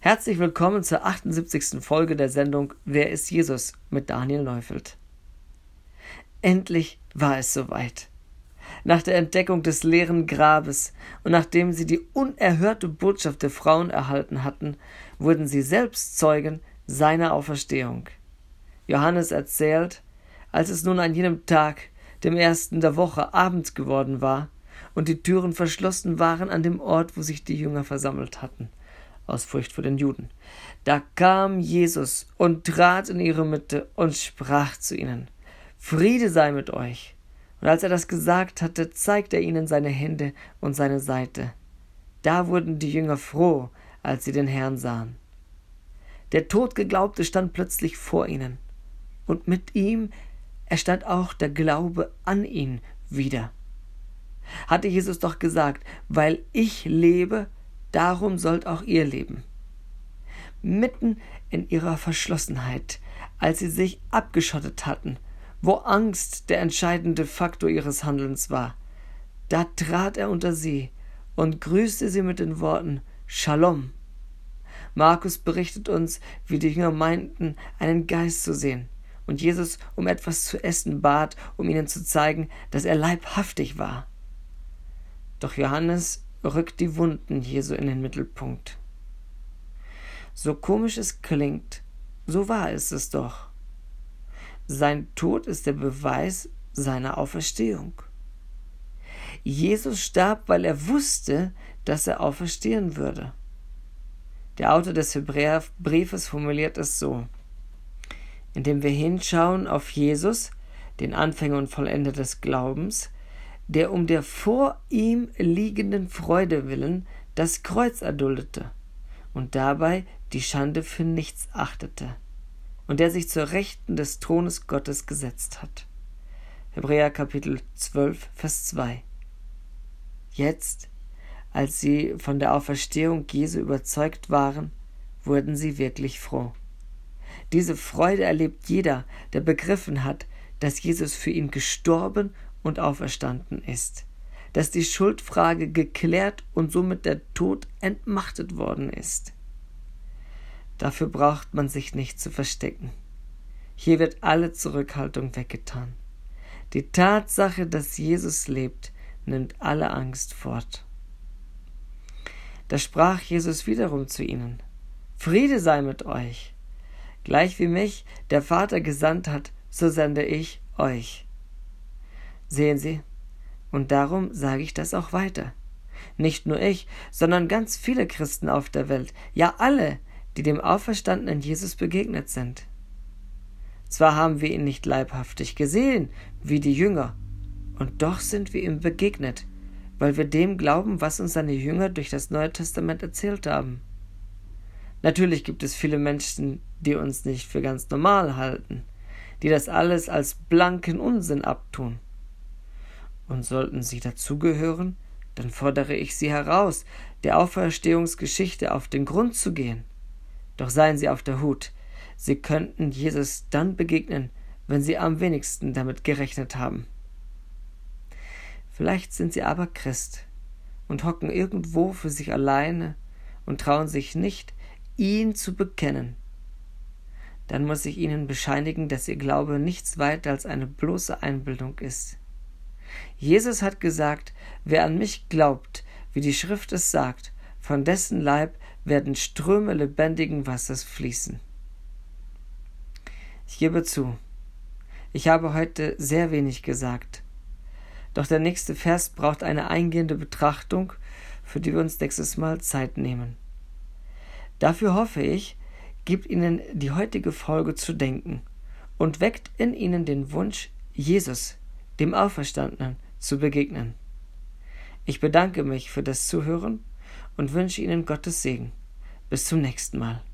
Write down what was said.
Herzlich willkommen zur 78. Folge der Sendung Wer ist Jesus mit Daniel Neufeld. Endlich war es soweit. Nach der Entdeckung des leeren Grabes und nachdem sie die unerhörte Botschaft der Frauen erhalten hatten, wurden sie selbst Zeugen seiner Auferstehung. Johannes erzählt, als es nun an jenem Tag, dem 1. der Woche, Abend geworden war und die Türen verschlossen waren an dem Ort, wo sich die Jünger versammelt hatten, aus Furcht vor den Juden. Da kam Jesus und trat in ihre Mitte und sprach zu ihnen: Friede sei mit euch. Und als er das gesagt hatte, zeigte er ihnen seine Hände und seine Seite. Da wurden die Jünger froh, als sie den Herrn sahen. Der Totgeglaubte stand plötzlich vor ihnen, und mit ihm erstand auch der Glaube an ihn wieder. Hatte Jesus doch gesagt: Weil ich lebe, darum sollt auch ihr leben. Mitten in ihrer Verschlossenheit, als sie sich abgeschottet hatten, wo Angst der entscheidende Faktor ihres Handelns war, da trat er unter sie und grüßte sie mit den Worten Shalom. Markus berichtet uns, wie die Jünger meinten, einen Geist zu sehen und Jesus um etwas zu essen bat, um ihnen zu zeigen, dass er leibhaftig war. Doch Johannes rückt die Wunden Jesu in den Mittelpunkt. So komisch es klingt, so wahr ist es doch. Sein Tod ist der Beweis seiner Auferstehung. Jesus starb, weil er wusste, dass er auferstehen würde. Der Autor des Hebräerbriefes formuliert es so: Indem wir hinschauen auf Jesus, den Anfänger und Vollender des Glaubens, der um der vor ihm liegenden Freude willen das Kreuz erduldete und dabei die Schande für nichts achtete und der sich zur Rechten des Thrones Gottes gesetzt hat. Hebräer Kapitel 12, Vers 2. Jetzt, als sie von der Auferstehung Jesu überzeugt waren, wurden sie wirklich froh. Diese Freude erlebt jeder, der begriffen hat, dass Jesus für ihn gestorben und auferstanden ist, dass die Schuldfrage geklärt und somit der Tod entmachtet worden ist. Dafür braucht man sich nicht zu verstecken. Hier wird alle Zurückhaltung weggetan. Die Tatsache, dass Jesus lebt, nimmt alle Angst fort. Da sprach Jesus wiederum zu ihnen: Friede sei mit euch. Gleich wie mich der Vater gesandt hat, so sende ich euch. Sehen Sie, und darum sage ich das auch weiter. Nicht nur ich, sondern ganz viele Christen auf der Welt, ja alle, die dem auferstandenen Jesus begegnet sind. Zwar haben wir ihn nicht leibhaftig gesehen, wie die Jünger, und doch sind wir ihm begegnet, weil wir dem glauben, was uns seine Jünger durch das Neue Testament erzählt haben. Natürlich gibt es viele Menschen, die uns nicht für ganz normal halten, die das alles als blanken Unsinn abtun. Und sollten sie dazugehören, dann fordere ich sie heraus, der Auferstehungsgeschichte auf den Grund zu gehen. Doch seien Sie auf der Hut, Sie könnten Jesus dann begegnen, wenn Sie am wenigsten damit gerechnet haben. Vielleicht sind Sie aber Christ und hocken irgendwo für sich alleine und trauen sich nicht, ihn zu bekennen. Dann muss ich Ihnen bescheinigen, dass Ihr Glaube nichts weiter als eine bloße Einbildung ist. Jesus hat gesagt: Wer an mich glaubt, wie die Schrift es sagt, von dessen Leib werden Ströme lebendigen Wassers fließen. Ich gebe zu, ich habe heute sehr wenig gesagt. Doch der nächste Vers braucht eine eingehende Betrachtung, für die wir uns nächstes Mal Zeit nehmen. Dafür hoffe ich, gibt Ihnen die heutige Folge zu denken und weckt in Ihnen den Wunsch, Jesus, dem Auferstandenen, zu begegnen. Ich bedanke mich für das Zuhören und wünsche Ihnen Gottes Segen. Bis zum nächsten Mal.